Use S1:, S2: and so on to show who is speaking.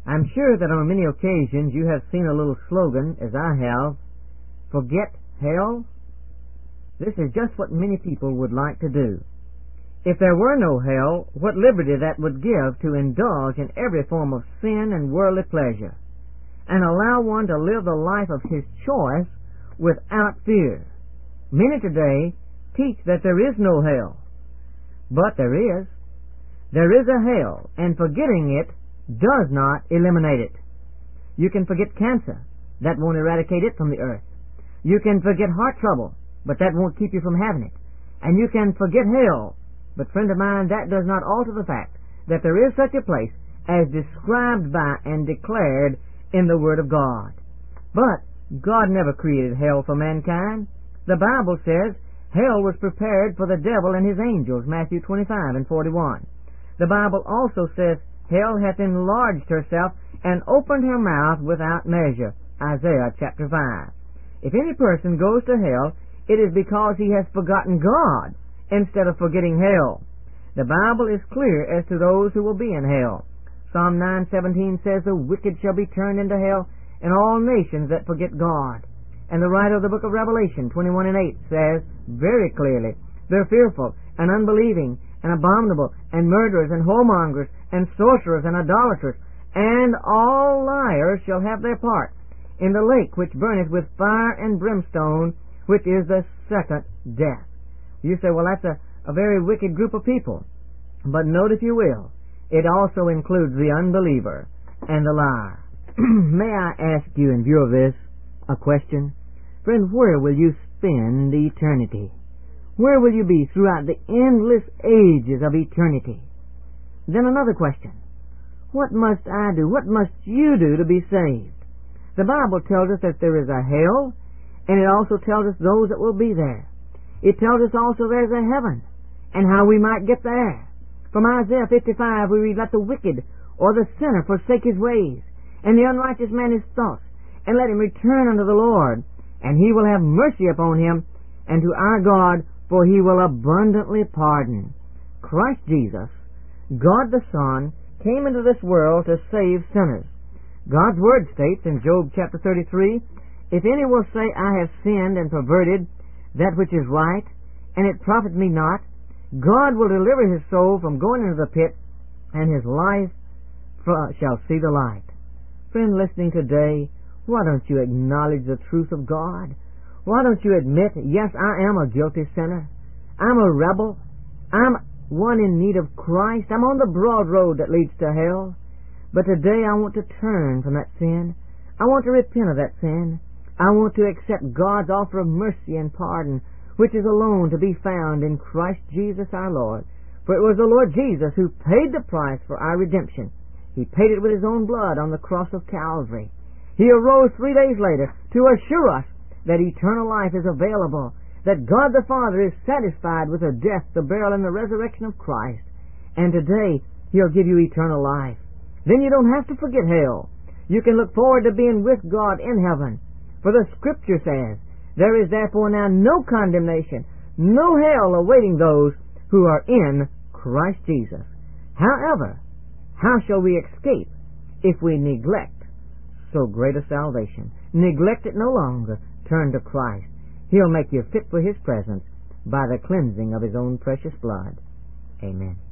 S1: I'm sure that on many occasions you have seen a little slogan, as I have, "Forget hell." This is just what many people would like to do. If there were no hell, what liberty that would give to indulge in every form of sin and worldly pleasure, and allow one to live the life of his choice without fear. Many today teach that there is no hell, but there is. There is a hell, and forgetting it does not eliminate it. You can forget cancer. That won't eradicate it from the earth. You can forget heart trouble, but that won't keep you from having it. And you can forget hell, but friend of mine, that does not alter the fact that there is such a place as described by and declared in the Word of God. But God never created hell for mankind. The Bible says hell was prepared for the devil and his angels, Matthew 25 and 41. The Bible also says hell hath enlarged herself and opened her mouth without measure, Isaiah chapter 5. If any person goes to hell, it is because he has forgotten God instead of forgetting hell. The Bible is clear as to those who will be in hell. Psalm 9:17 says, "The wicked shall be turned into hell, and all nations that forget God." And the writer of the book of Revelation 21 and 8 says very clearly, "They're fearful and unbelieving and abominable and murderers and whoremongers and sorcerers and idolaters, and all liars shall have their part in the lake which burneth with fire and brimstone, which is the second death." You say, well, that's a very wicked group of people. But note, if you will, it also includes the unbeliever and the liar. May I ask you, in view of this, a question? Friend, where will you spend eternity? Where will you be throughout the endless ages of eternity? Then another question. What must I do? What must you do to be saved? The Bible tells us that there is a hell, and it also tells us those that will be there. It tells us also there's a heaven, and how we might get there. From Isaiah 55 we read, "Let the wicked or the sinner forsake his ways, and the unrighteous man his thoughts, and let him return unto the Lord, and he will have mercy upon him, and to our God, for he will abundantly pardon." Christ Jesus, God the Son, came into this world to save sinners. God's Word states in Job chapter 33, "If any will say, I have sinned and perverted that which is right, and it profit me not, God will deliver his soul from going into the pit, and his life shall see the light." Friend listening today, why don't you acknowledge the truth of God? Why don't you admit, yes, I am a guilty sinner. I'm a rebel. I'm one in need of Christ. I'm on the broad road that leads to hell. But today I want to turn from that sin. I want to repent of that sin. I want to accept God's offer of mercy and pardon, which is alone to be found in Christ Jesus our Lord. For it was the Lord Jesus who paid the price for our redemption. He paid it with his own blood on the cross of Calvary. He arose 3 days later to assure us that eternal life is available, that God the Father is satisfied with the death, the burial, and the resurrection of Christ. And today he'll give you eternal life. Then you don't have to forget hell. You can look forward to being with God in heaven. For the Scripture says, "There is therefore now no condemnation, no hell awaiting those who are in Christ Jesus." However, how shall we escape if we neglect so great a salvation? Neglect it no longer. Turn to Christ. He'll make you fit for his presence by the cleansing of his own precious blood. Amen.